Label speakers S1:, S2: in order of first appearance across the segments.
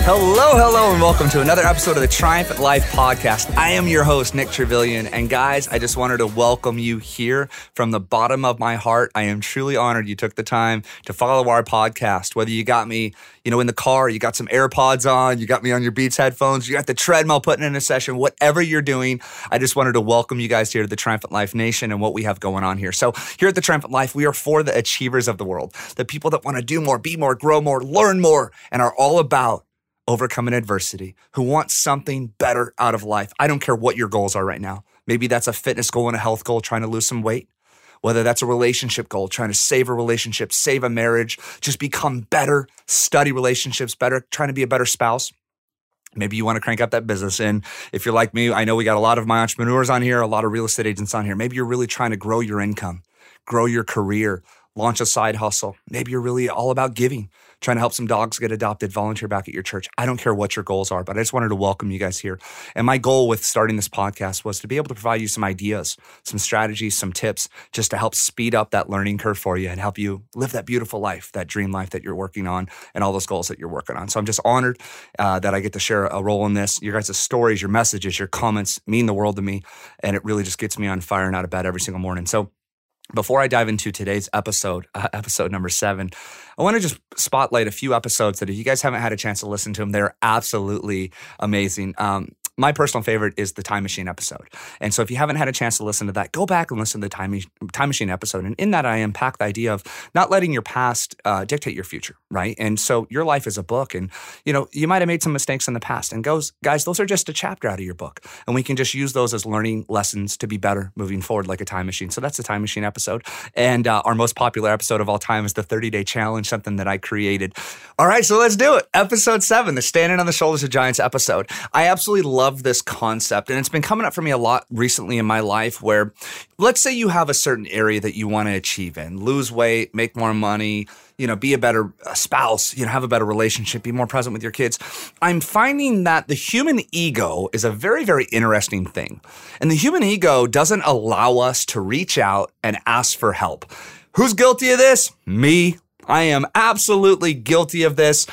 S1: Hello, and welcome to another episode of the Triumphant Life Podcast. I am your host, Nick Trevelyan, and guys, I just wanted to welcome you here from the bottom of my heart. I am truly honored you took the time to follow our podcast, whether you got me, in the car, you got some AirPods on, you got me on your Beats headphones, you got the treadmill putting in a session, whatever you're doing, I just wanted to welcome you guys here to the Triumphant Life Nation and what we have going on here. So here at the Triumphant Life, we are for the achievers of the world, the people that want to do more, be more, grow more, learn more, and are all about overcoming adversity, who want something better out of life. I don't care what your goals are right now. Maybe that's a fitness goal and a health goal, trying to lose some weight. Whether that's a relationship goal, trying to save a relationship, save a marriage, just become better, study relationships better, trying to be a better spouse. Maybe you want to crank up that business. And if you're like me, I know we got a lot of my entrepreneurs on here, a lot of real estate agents on here. Maybe you're really trying to grow your income, grow your career, launch a side hustle. Maybe you're really all about giving, trying to help some dogs get adopted, volunteer back at your church. I don't care what your goals are, but I just wanted to welcome you guys here. And my goal with starting this podcast was to be able to provide you some ideas, some strategies, some tips, just to help speed up that learning curve for you and help you live that beautiful life, that dream life that you're working on and all those goals that you're working on. So I'm just honored that I get to share a role in this. Your guys' stories, your messages, your comments mean the world to me. And it really just gets me on fire and out of bed every single morning. So before I dive into today's episode, episode number 7, I want to just spotlight a few episodes that if you guys haven't had a chance to listen to them, they're absolutely amazing. My personal favorite is the Time Machine episode. And so if you haven't had a chance to listen to that, go back and listen to the Time Machine episode. And in that, I unpack the idea of not letting your past dictate your future, right? And so your life is a book. And, you might have made some mistakes in the past. And guys, those are just a chapter out of your book. And we can just use those as learning lessons to be better moving forward like a time machine. So that's the Time Machine episode. And our most popular episode of all time is the 30-Day Challenge, something that I created. All right, so let's do it. Episode 7, the Standing on the Shoulders of Giants episode. I absolutely love this concept, and it's been coming up for me a lot recently in my life where, let's say you have a certain area that you want to achieve in, lose weight, make more money, be a better spouse, have a better relationship, be more present with your kids. I'm finding that the human ego is a very, very interesting thing. And the human ego doesn't allow us to reach out and ask for help. Who's guilty of this? Me. I am absolutely guilty of this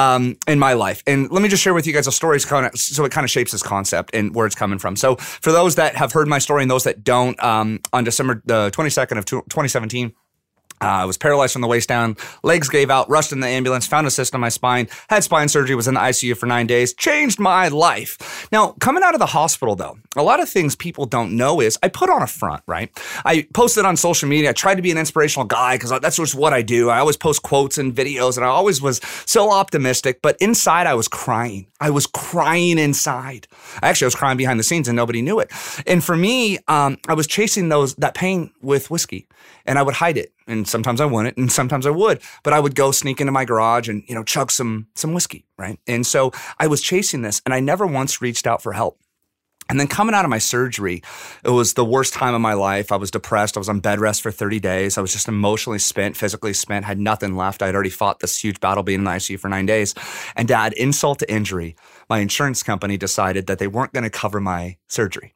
S1: in my life. And let me just share with you guys a story so it kind of shapes this concept and where it's coming from. So for those that have heard my story and those that don't, on December the 22nd of 2017, I was paralyzed from the waist down, legs gave out, rushed in the ambulance, found a cyst on my spine, had spine surgery, was in the ICU for 9 days, changed my life. Now, coming out of the hospital though, a lot of things people don't know is I put on a front, right? I posted on social media. I tried to be an inspirational guy because that's just what I do. I always post quotes and videos and I always was so optimistic, but inside I was crying. I was crying inside. Actually, I was crying behind the scenes and nobody knew it. And for me, I was chasing that pain with whiskey and I would hide it. And sometimes I wouldn't, and sometimes I would. But I would go sneak into my garage and, chug some whiskey, right? And so I was chasing this, and I never once reached out for help. And then coming out of my surgery, it was the worst time of my life. I was depressed. I was on bed rest for 30 days. I was just emotionally spent, physically spent, had nothing left. I'd already fought this huge battle being in the ICU for 9 days. And to add insult to injury, my insurance company decided that they weren't going to cover my surgery.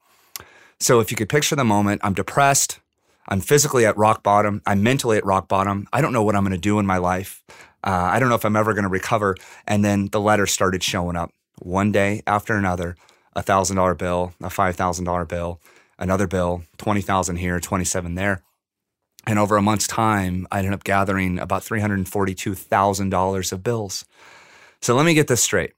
S1: So if you could picture the moment, I'm depressed. I'm physically at rock bottom. I'm mentally at rock bottom. I don't know what I'm going to do in my life. I don't know if I'm ever going to recover. And then the letters started showing up one day after another. $1,000 bill, a $5,000 bill, another bill, $20,000 here, $27,000 there. And over a month's time, I ended up gathering about $342,000 of bills. So let me get this straight.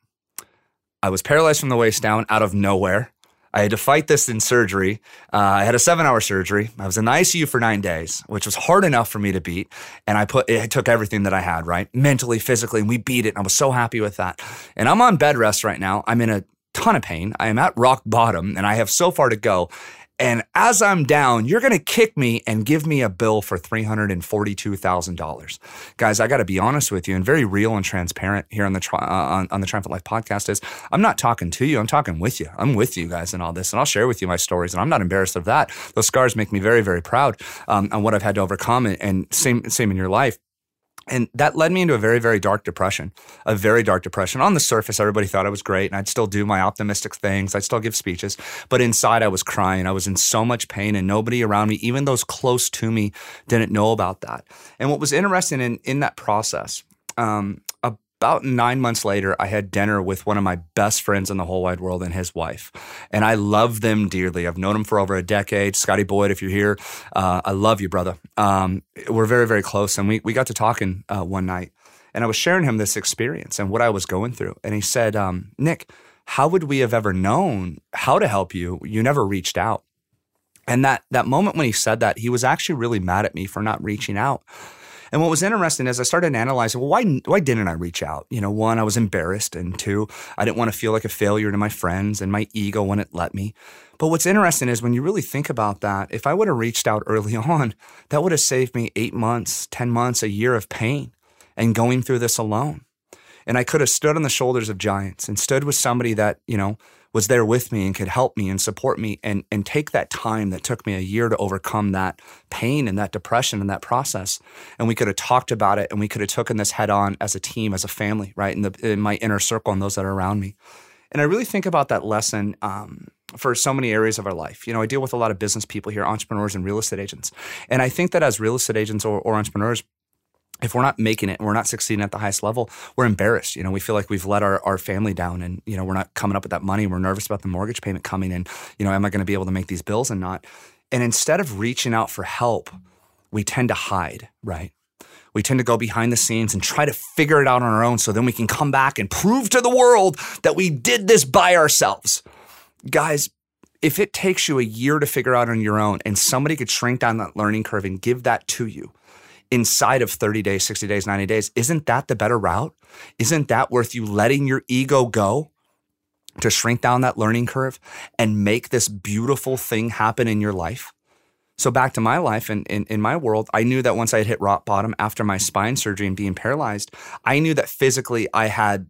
S1: I was paralyzed from the waist down out of nowhere. I had to fight this in surgery. I had a 7-hour surgery. I was in the ICU for 9 days, which was hard enough for me to beat. And I took everything that I had, right? Mentally, physically, and we beat it. And I was so happy with that. And I'm on bed rest right now. I'm in a ton of pain. I am at rock bottom and I have so far to go. And as I'm down, you're going to kick me and give me a bill for $342,000. Guys, I got to be honest with you and very real and transparent here on the Triumphant Life podcast is I'm not talking to you. I'm talking with you. I'm with you guys in all this. And I'll share with you my stories. And I'm not embarrassed of that. Those scars make me very, very proud on what I've had to overcome. And same in your life. And that led me into a very, very dark depression, On the surface, everybody thought I was great and I'd still do my optimistic things. I'd still give speeches. But inside I was crying. I was in so much pain and nobody around me, even those close to me, didn't know about that. And what was interesting in that process, about 9 months later, I had dinner with one of my best friends in the whole wide world and his wife. And I love them dearly. I've known them for over a decade. Scotty Boyd, if you're here, I love you, brother. We're very, very close. And we got to talking one night. And I was sharing him this experience and what I was going through. And he said, Nick, how would we have ever known how to help you? You never reached out. And that moment when he said that, he was actually really mad at me for not reaching out. And what was interesting is I started analyzing, well, why didn't I reach out? One, I was embarrassed. And two, I didn't want to feel like a failure to my friends, and my ego wouldn't let me. But what's interesting is when you really think about that, if I would have reached out early on, that would have saved me 8 months, 10 months, a year of pain and going through this alone. And I could have stood on the shoulders of giants and stood with somebody that, was there with me and could help me and support me and take that time that took me a year to overcome that pain and that depression and that process. And we could have talked about it, and we could have taken this head on as a team, as a family, right? In my inner circle and those that are around me. And I really think about that lesson for so many areas of our life. I deal with a lot of business people here, entrepreneurs and real estate agents. And I think that as real estate agents or entrepreneurs, if we're not making it and we're not succeeding at the highest level, we're embarrassed. We feel like we've let our family down, and, we're not coming up with that money. We're nervous about the mortgage payment coming in. Am I going to be able to make these bills and not? And instead of reaching out for help, we tend to hide, right? We tend to go behind the scenes and try to figure it out on our own so then we can come back and prove to the world that we did this by ourselves. Guys, if it takes you a year to figure out on your own and somebody could shrink down that learning curve and give that to you inside of 30 days, 60 days, 90 days, isn't that the better route? Isn't that worth you letting your ego go to shrink down that learning curve and make this beautiful thing happen in your life? So back to my life and in my world, I knew that once I had hit rock bottom after my spine surgery and being paralyzed, I knew that physically I had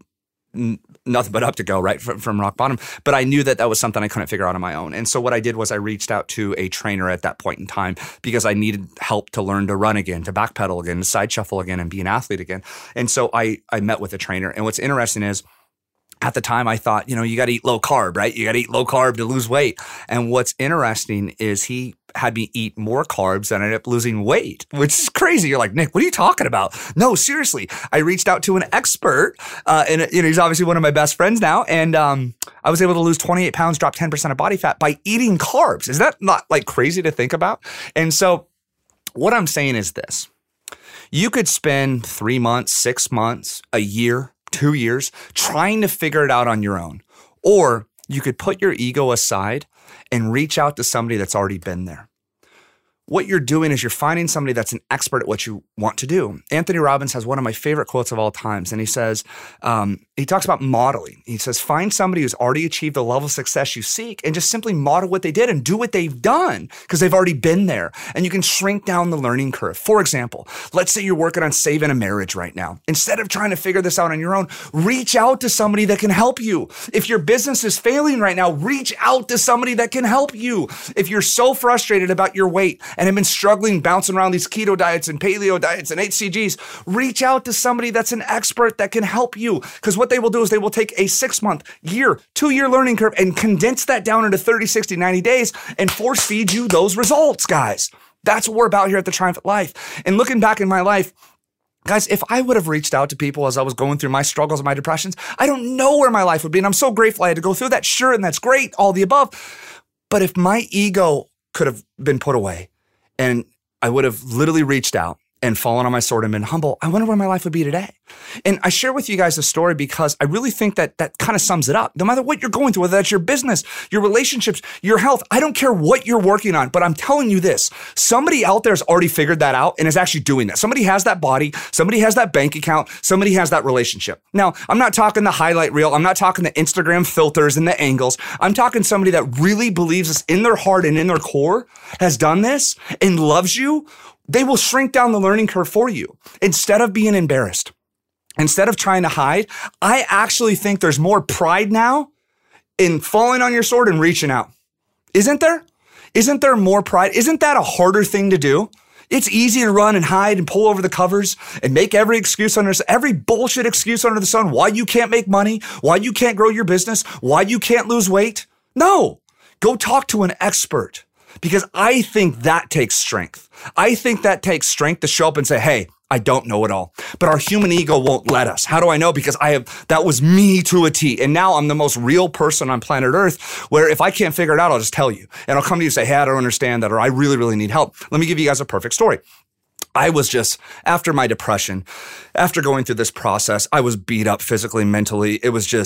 S1: nothing but up to go, right, from rock bottom. But I knew that was something I couldn't figure out on my own. And so what I did was I reached out to a trainer at that point in time because I needed help to learn to run again, to backpedal again, to side shuffle again, and be an athlete again. And so I met with a trainer. And what's interesting is, at the time, I thought, you got to eat low carb, right? You got to eat low carb to lose weight. And what's interesting is he had me eat more carbs and I ended up losing weight, which is crazy. You're like, Nick, what are you talking about? No, seriously. I reached out to an expert and he's obviously one of my best friends now. And I was able to lose 28 pounds, drop 10% of body fat by eating carbs. Is that not like crazy to think about? And so what I'm saying is this. You could spend 3 months, 6 months, a year, 2 years trying to figure it out on your own. Or you could put your ego aside and reach out to somebody that's already been there. What you're doing is you're finding somebody that's an expert at what you want to do. Anthony Robbins has one of my favorite quotes of all times. And he says, he talks about modeling. He says, find somebody who's already achieved the level of success you seek and just simply model what they did and do what they've done because they've already been there. And you can shrink down the learning curve. For example, let's say you're working on saving a marriage right now. Instead of trying to figure this out on your own, reach out to somebody that can help you. If your business is failing right now, reach out to somebody that can help you. If you're so frustrated about your weight and have been struggling bouncing around these keto diets and paleo diets and HCGs, reach out to somebody that's an expert that can help you. Because what they will do is they will take a 6-month, year, 2-year learning curve and condense that down into 30, 60, 90 days and force feed you those results, guys. That's what we're about here at The Triumphant Life. And looking back in my life, guys, if I would have reached out to people as I was going through my struggles and my depressions, I don't know where my life would be. And I'm so grateful I had to go through that. Sure, and that's great, all the above. But if my ego could have been put away, and I would have literally reached out and fallen on my sword and been humble, I wonder where my life would be today. And I share with you guys a story because I really think that kind of sums it up. No matter what you're going through, whether that's your business, your relationships, your health, I don't care what you're working on, but I'm telling you this, somebody out there has already figured that out and is actually doing that. Somebody has that body, somebody has that bank account, somebody has that relationship. Now, I'm not talking the highlight reel. I'm not talking the Instagram filters and the angles. I'm talking somebody that really believes this in their heart and in their core, has done this and loves you. They will shrink down the learning curve for you instead of being embarrassed. Instead of trying to hide, I actually think there's more pride now in falling on your sword and reaching out. Isn't there? Isn't there more pride? Isn't that a harder thing to do? It's easy to run and hide and pull over the covers and make every bullshit excuse under the sun, why you can't make money, why you can't grow your business, why you can't lose weight. No, go talk to an expert. Because I think that takes strength. I think that takes strength to show up and say, hey, I don't know it all. But our human ego won't let us. How do I know? Because that was me to a T. And now I'm the most real person on planet Earth, where if I can't figure it out, I'll just tell you. And I'll come to you and say, hey, I don't understand that, or I really, really need help. Let me give you guys a perfect story. I was just, after my depression, after going through this process, I was beat up physically, mentally. It was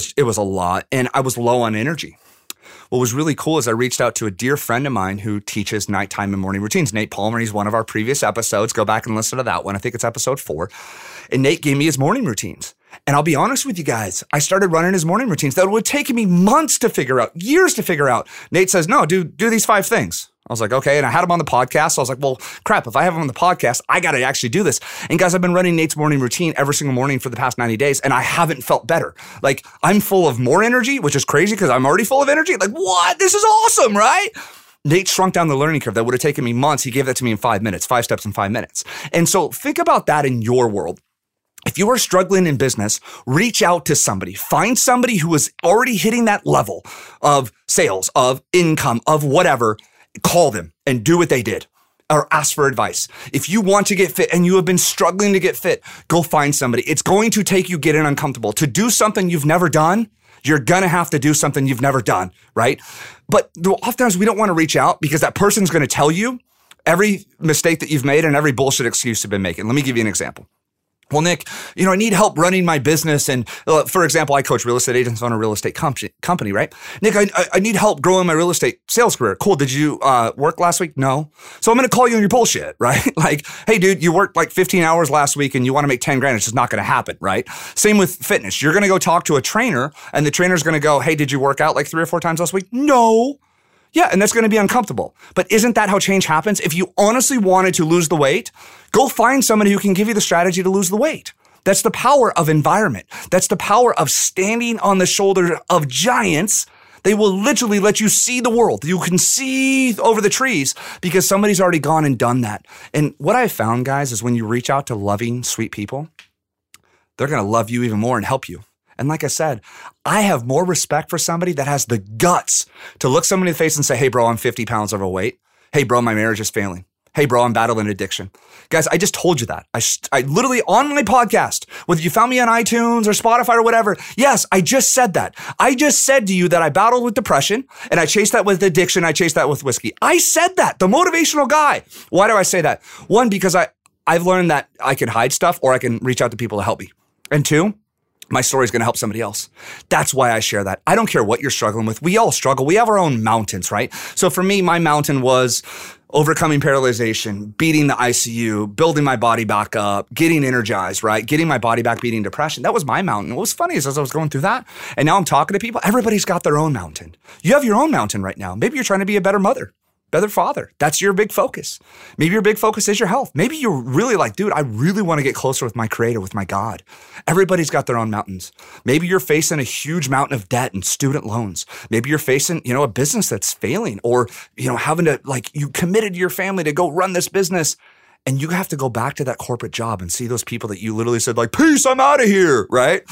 S1: a lot. And I was low on energy. What was really cool is I reached out to a dear friend of mine who teaches nighttime and morning routines, Nate Palmer. He's one of our previous episodes. Go back and listen to that one. I think it's episode 4. And Nate gave me his morning routines. And I'll be honest with you guys, I started running his morning routines that would take me months to figure out, years to figure out. Nate says, no, do these 5 things. I was like, okay. And I had him on the podcast. So I was like, well, crap, if I have him on the podcast, I got to actually do this. And guys, I've been running Nate's morning routine every single morning for the past 90 days, and I haven't felt better. Like, I'm full of more energy, which is crazy because I'm already full of energy. Like, what? This is awesome, right? Nate shrunk down the learning curve that would have taken me months. He gave that to me in 5 minutes, 5 steps in 5 minutes. And so think about that in your world. If you are struggling in business, reach out to somebody. Find somebody who is already hitting that level of sales, of income, of whatever. Call them and do what they did, or ask for advice. If you want to get fit and you have been struggling to get fit, go find somebody. It's going to take you getting uncomfortable. To do something you've never done, you're going to have to do something you've never done, right? But oftentimes we don't want to reach out because that person's going to tell you every mistake that you've made and every bullshit excuse you've been making. Let me give you an example. Well, Nick, I need help running my business. And for example, I coach real estate agents on a real estate company, right? Nick, I need help growing my real estate sales career. Cool. Did you work last week? No. So I'm going to call you on your bullshit, right? Like, hey, dude, you worked like 15 hours last week and you want to make 10 grand. It's just not going to happen, right? Same with fitness. You're going to go talk to a trainer and the trainer's going to go, hey, did you work out like 3 or 4 times last week? No. Yeah, and that's going to be uncomfortable. But isn't that how change happens? If you honestly wanted to lose the weight, go find somebody who can give you the strategy to lose the weight. That's the power of environment. That's the power of standing on the shoulders of giants. They will literally let you see the world. You can see over the trees because somebody's already gone and done that. And what I found, guys, is when you reach out to loving, sweet people, they're going to love you even more and help you. And like I said, I have more respect for somebody that has the guts to look somebody in the face and say, hey, bro, I'm 50 pounds overweight. Hey, bro, my marriage is failing. Hey, bro, I'm battling addiction. Guys, I just told you that. I literally on my podcast, whether you found me on iTunes or Spotify or whatever, yes, I just said that. I just said to you that I battled with depression and I chased that with addiction. I chased that with whiskey. I said that, the motivational guy. Why do I say that? 1, because I've learned that I can hide stuff or I can reach out to people to help me. And 2, my story is going to help somebody else. That's why I share that. I don't care what you're struggling with. We all struggle. We have our own mountains, right? So for me, my mountain was overcoming paralyzation, beating the ICU, building my body back up, getting energized, right? Getting my body back, beating depression. That was my mountain. What was funny is as I was going through that, and now I'm talking to people, everybody's got their own mountain. You have your own mountain right now. Maybe you're trying to be a better mother, better father. That's your big focus. Maybe your big focus is your health. Maybe you're really like, dude, I really want to get closer with my creator, with my God. Everybody's got their own mountains. Maybe you're facing a huge mountain of debt and student loans. Maybe you're facing, a business that's failing or, having to you committed to your family to go run this business and you have to go back to that corporate job and see those people that you literally said peace, I'm out of here, right?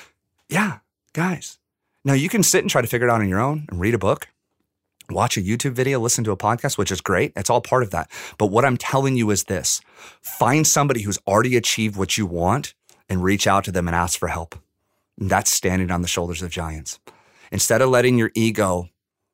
S1: Yeah, guys. Now you can sit and try to figure it out on your own and read a book. Watch a YouTube video, listen to a podcast, which is great. It's all part of that. But what I'm telling you is this. Find somebody who's already achieved what you want and reach out to them and ask for help. And that's standing on the shoulders of giants. Instead of letting your ego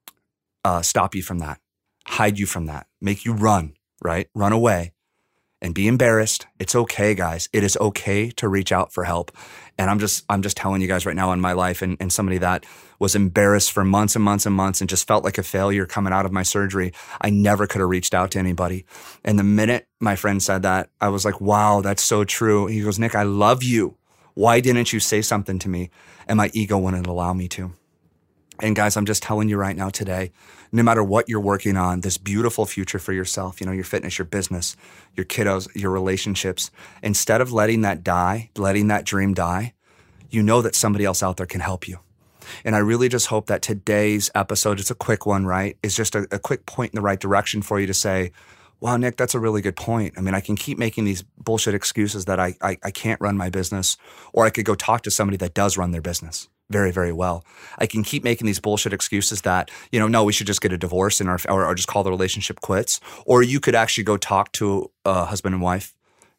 S1: stop you from that, hide you from that, make you run, right? Run away and be embarrassed. It's okay, guys. It is okay to reach out for help. And I'm just telling you guys right now in my life and somebody that was embarrassed for months and months and months and just felt like a failure coming out of my surgery. I never could have reached out to anybody. And the minute my friend said that, I was like, wow, that's so true. He goes, Nick, I love you. Why didn't you say something to me? And my ego wouldn't allow me to. And guys, I'm just telling you right now today, no matter what you're working on, this beautiful future for yourself, your fitness, your business, your kiddos, your relationships, instead of letting that die, letting that dream die, that somebody else out there can help you. And I really just hope that today's episode, it's a quick one, right? Is just a quick point in the right direction for you to say, wow, Nick, that's a really good point. I mean, I can keep making these bullshit excuses that I can't run my business, or I could go talk to somebody that does run their business very, very well. I can keep making these bullshit excuses that, no, we should just get a divorce or just call the relationship quits. Or you could actually go talk to a husband and wife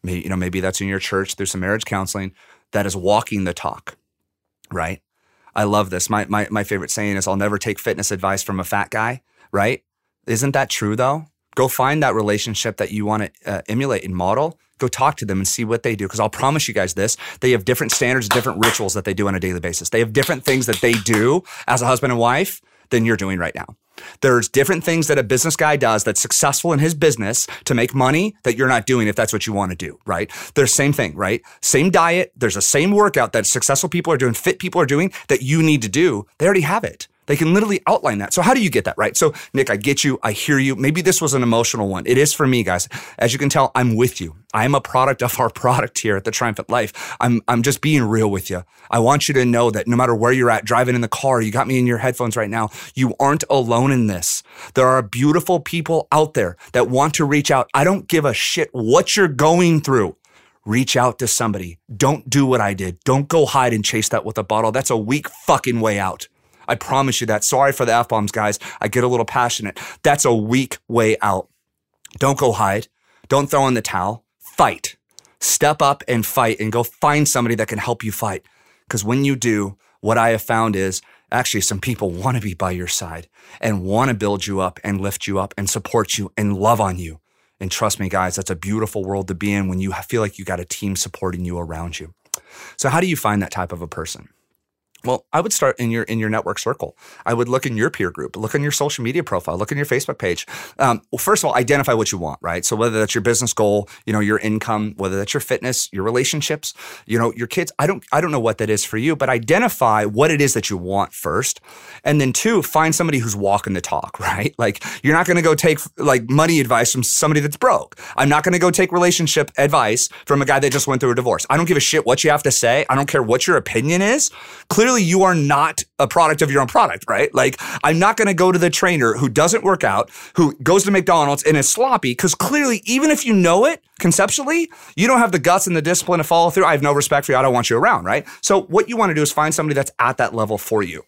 S1: Maybe that's in your church through some marriage counseling. That is walking the talk, right? I love this. My favorite saying is, I'll never take fitness advice from a fat guy, right? Isn't that true though? Go find that relationship that you want to emulate and model. Go talk to them and see what they do. Because I'll promise you guys this, they have different standards, different rituals that they do on a daily basis. They have different things that they do as a husband and wife than you're doing right now. There's different things that a business guy does that's successful in his business to make money that you're not doing if that's what you want to do, right? There's same thing, right? Same diet. There's a same workout that successful people are doing, fit people are doing that you need to do. They already have it. They can literally outline that. So how do you get that, right? So Nick, I get you. I hear you. Maybe this was an emotional one. It is for me, guys. As you can tell, I'm with you. I am a product of our product here at the Triumphant Life. I'm just being real with you. I want you to know that no matter where you're at, driving in the car, you got me in your headphones right now, you aren't alone in this. There are beautiful people out there that want to reach out. I don't give a shit what you're going through. Reach out to somebody. Don't do what I did. Don't go hide and chase that with a bottle. That's a weak fucking way out. I promise you that. Sorry for the F-bombs, guys. I get a little passionate. That's a weak way out. Don't go hide. Don't throw in the towel. Fight. Step up and fight and go find somebody that can help you fight. Because when you do, what I have found is actually some people want to be by your side and want to build you up and lift you up and support you and love on you. And trust me, guys, that's a beautiful world to be in when you feel like you got a team supporting you around you. So how do you find that type of a person? Well, I would start in your network circle. I would look in your peer group, look in your social media profile, look in your Facebook page. Well, first of all, identify what you want, right? So whether that's your business goal, your income, whether that's your fitness, your relationships, your kids, I don't know what that is for you, but identify what it is that you want first. And then two, find somebody who's walking the talk, right? Like you're not going to go take like money advice from somebody that's broke. I'm not going to go take relationship advice from a guy that just went through a divorce. I don't give a shit what you have to say. I don't care what your opinion is. Clearly, you are not a product of your own product, right? Like, I'm not going to go to the trainer who doesn't work out, who goes to McDonald's and is sloppy, because clearly, even if you know it conceptually, you don't have the guts and the discipline to follow through. I have no respect for you. I don't want you around, right? So what you want to do is find somebody that's at that level for you.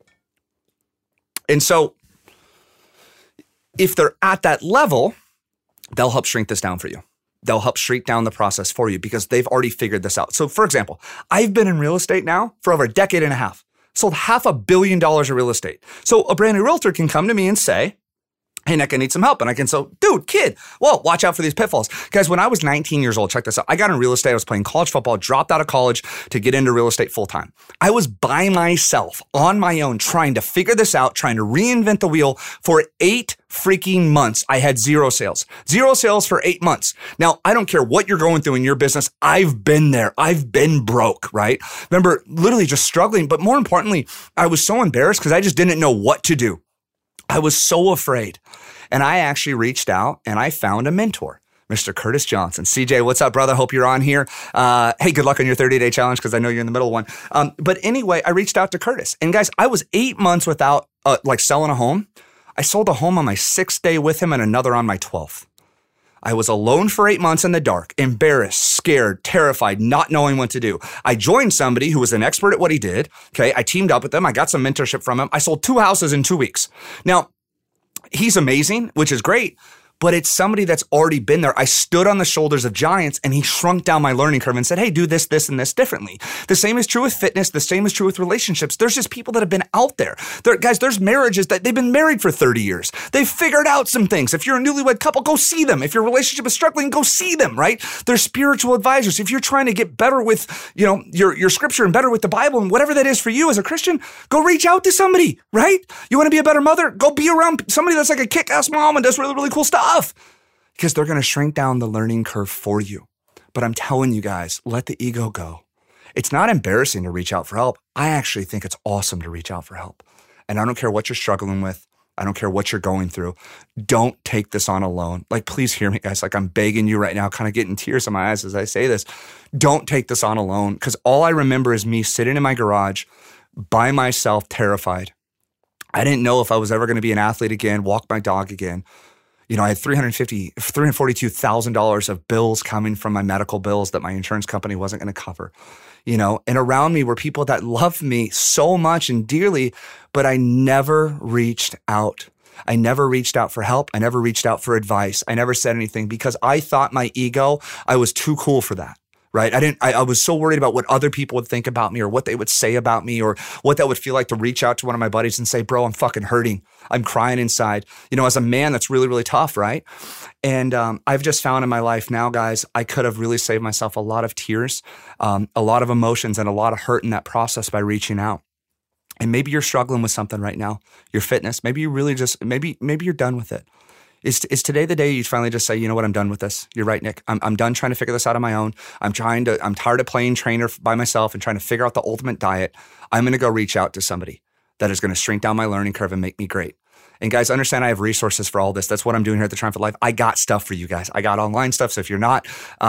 S1: And so if they're at that level, they'll help shrink this down for you. They'll help shrink down the process for you because they've already figured this out. So for example, I've been in real estate now for over a decade and a half, sold $500 million of real estate. So a brand new realtor can come to me and say, hey, Nick, I need some help. And I can say, dude, kid, well, watch out for these pitfalls. Guys, when I was 19 years old, check this out. I got in real estate. I was playing college football, dropped out of college to get into real estate full time. I was by myself on my own, trying to figure this out, trying to reinvent the wheel for 8 freaking months. I had zero sales for 8 months. Now, I don't care what you're going through in your business. I've been there. I've been broke, right? Remember, literally just struggling. But more importantly, I was so embarrassed because I just didn't know what to do. I was so afraid. And I actually reached out and I found a mentor, Mr. Curtis Johnson. CJ, what's up, brother? Hope you're on here. Hey, good luck on your 30-day challenge because I know you're in the middle of one. But anyway, I reached out to Curtis. And guys, I was 8 months without selling a home. I sold a home on my 6th day with him and another on my 12th. I was alone for 8 months in the dark, embarrassed, scared, terrified, not knowing what to do. I joined somebody who was an expert at what he did. Okay, I teamed up with them. I got some mentorship from him. I sold 2 houses in 2 weeks. Now, he's amazing, which is great, but it's somebody that's already been there. I stood on the shoulders of giants and he shrunk down my learning curve and said, hey, do this, this, and this differently. The same is true with fitness. The same is true with relationships. There's just people that have been out there. Guys, there's marriages that they've been married for 30 years. They've figured out some things. If you're a newlywed couple, go see them. If your relationship is struggling, go see them, right? They're spiritual advisors. If you're trying to get better with, your scripture and better with the Bible and whatever that is for you as a Christian, go reach out to somebody, right? You want to be a better mother? Go be around somebody that's like a kick-ass mom and does really, really cool stuff. Because they're going to shrink down the learning curve for you. But I'm telling you guys, let the ego go. It's not embarrassing to reach out for help. I actually think it's awesome to reach out for help. And I don't care what you're struggling with. I don't care what you're going through. Don't take this on alone. Like, please hear me, guys. Like, I'm begging you right now, kind of getting tears in my eyes as I say this. Don't take this on alone. Because all I remember is me sitting in my garage by myself, terrified. I didn't know if I was ever going to be an athlete again, walk my dog again. I had $342,000 of bills coming from my medical bills that my insurance company wasn't going to cover, and around me were people that loved me so much and dearly, but I never reached out. I never reached out for help. I never reached out for advice. I never said anything because I thought my ego, I was too cool for that. Right? I was so worried about what other people would think about me or what they would say about me or what that would feel like to reach out to one of my buddies and say, bro, I'm fucking hurting. I'm crying inside. As a man, that's really, really tough, right? And I've just found in my life now, guys, I could have really saved myself a lot of tears, a lot of emotions, and a lot of hurt in that process by reaching out. And maybe you're struggling with something right now, your fitness. Maybe you really just, maybe you're done with it. Is today the day you finally just say, you know what, I'm done with this? You're right, Nick. I'm done trying to figure this out on my own. I'm tired of playing trainer by myself and trying to figure out the ultimate diet. I'm going to go reach out to somebody that is going to shrink down my learning curve and make me great. And guys, understand I have resources for all this. That's what I'm doing here at the Triumphant Life. I got stuff for you guys. I got online stuff. So if you're not,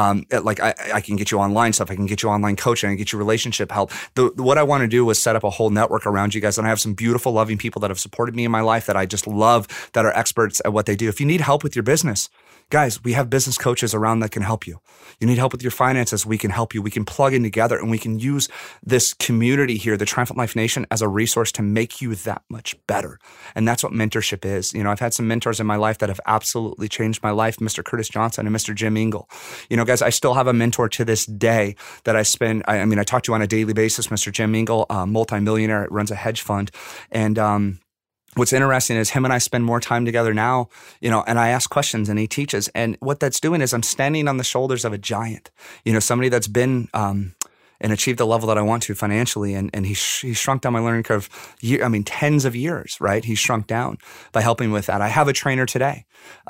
S1: I can get you online stuff. I can get you online coaching. I can get you relationship help. What I want to do is set up a whole network around you guys. And I have some beautiful, loving people that have supported me in my life that I just love, that are experts at what they do. If you need help with your business, guys, we have business coaches around that can help you. You need help with your finances, we can help you. We can plug in together and we can use this community here, the Triumphant Life Nation, as a resource to make you that much better. And that's what mentorship is. I've had some mentors in my life that have absolutely changed my life, Mr. Curtis Johnson and Mr. Jim Engel. Guys, I still have a mentor to this day that I spend, I talk to on a daily basis, Mr. Jim Engel, multimillionaire, runs a hedge fund. And, what's interesting is him and I spend more time together now, and I ask questions and he teaches. And what that's doing is I'm standing on the shoulders of a giant, somebody that's been and achieved the level that I want to financially. And he shrunk down my learning curve, tens of years, right? He's shrunk down by helping with that. I have a trainer today.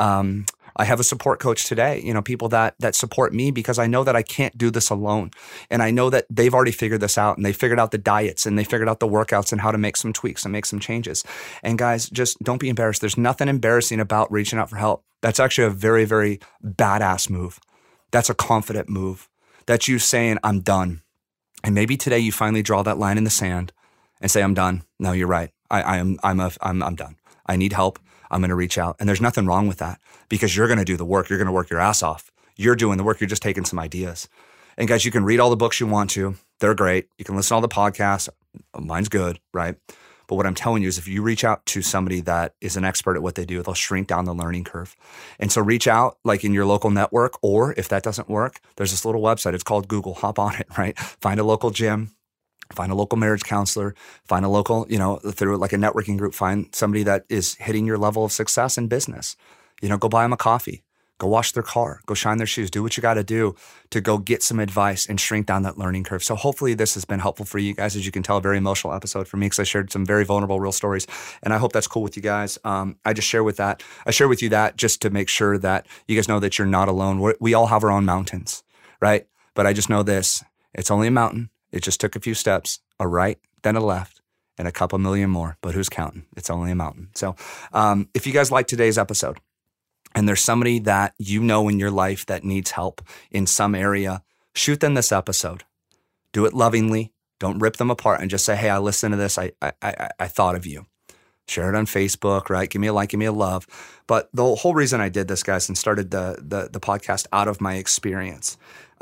S1: I have a support coach today, people that support me because I know that I can't do this alone. And I know that they've already figured this out and they figured out the diets and they figured out the workouts and how to make some tweaks and make some changes. And guys, just don't be embarrassed. There's nothing embarrassing about reaching out for help. That's actually a very, very badass move. That's a confident move. That's you saying, I'm done. And maybe today you finally draw that line in the sand and say, I'm done. No, you're right. I'm done. I need help. I'm going to reach out. And there's nothing wrong with that because you're going to do the work. You're going to work your ass off. You're doing the work. You're just taking some ideas. And guys, you can read all the books you want to. They're great. You can listen to all the podcasts. Mine's good, right? But what I'm telling you is if you reach out to somebody that is an expert at what they do, they'll shrink down the learning curve. And so reach out like in your local network, or if that doesn't work, there's this little website. It's called Google. Hop on it, right? Find a local gym. Find a local marriage counselor, find a local, through like a networking group, find somebody that is hitting your level of success in business. Go buy them a coffee, go wash their car, go shine their shoes, do what you got to do to go get some advice and shrink down that learning curve. So hopefully this has been helpful for you guys. As you can tell, a very emotional episode for me because I shared some very vulnerable, real stories. And I hope that's cool with you guys. I share with you that just to make sure that you guys know that you're not alone. We all have our own mountains, right? But I just know this, it's only a mountain. It just took a few steps, a right, then a left, and a couple million more. But who's counting? It's only a mountain. So if you guys like today's episode and there's somebody that you know in your life that needs help in some area, shoot them this episode. Do it lovingly. Don't rip them apart and just say, hey, I listened to this. I thought of you. Share it on Facebook, right? Give me a like, give me a love. But the whole reason I did this, guys, and started the podcast out of my experience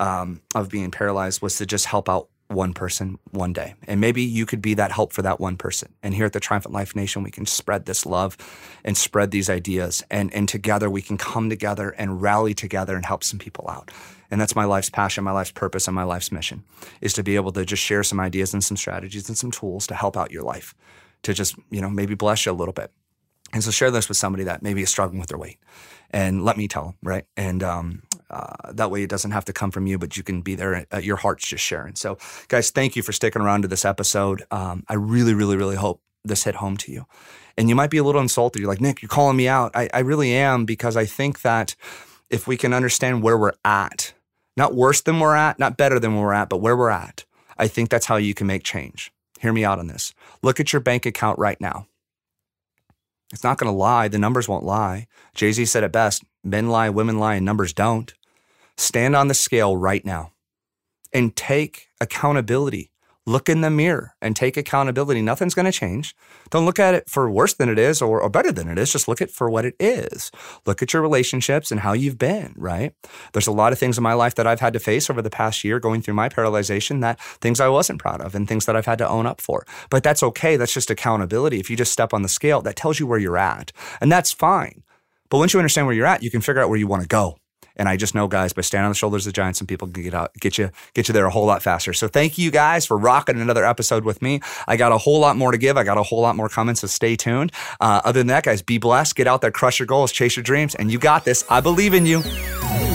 S1: of being paralyzed was to just help out one person one day. And maybe you could be that help for that one person. And here at the Triumphant Life Nation, we can spread this love and spread these ideas. And together we can come together and rally together and help some people out. And that's my life's passion, my life's purpose, and my life's mission is to be able to just share some ideas and some strategies and some tools to help out your life, to just, maybe bless you a little bit. And so share this with somebody that maybe is struggling with their weight and let me tell them, right? And that way it doesn't have to come from you, but you can be there. Your heart's just sharing. So guys, thank you for sticking around to this episode. I really, really, really hope this hit home to you. And you might be a little insulted. You're like, Nick, you're calling me out. I really am, because I think that if we can understand where we're at, not worse than we're at, not better than where we're at, but where we're at, I think that's how you can make change. Hear me out on this. Look at your bank account right now. It's not going to lie. The numbers won't lie. Jay-Z said it best. Men lie, women lie, and numbers don't. Stand on the scale right now and take accountability. Look in the mirror and take accountability. Nothing's going to change. Don't look at it for worse than it is or better than it is. Just look at it for what it is. Look at your relationships and how you've been, right? There's a lot of things in my life that I've had to face over the past year going through my paralyzation, that things I wasn't proud of and things that I've had to own up for. But that's okay. That's just accountability. If you just step on the scale, that tells you where you're at. And that's fine. But once you understand where you're at, you can figure out where you want to go. And I just know, guys, by standing on the shoulders of giants, some people can get you there a whole lot faster. So thank you guys for rocking another episode with me. I got a whole lot more to give. I got a whole lot more coming, so stay tuned. Other than that, guys, be blessed. Get out there, crush your goals, chase your dreams, and you got this. I believe in you.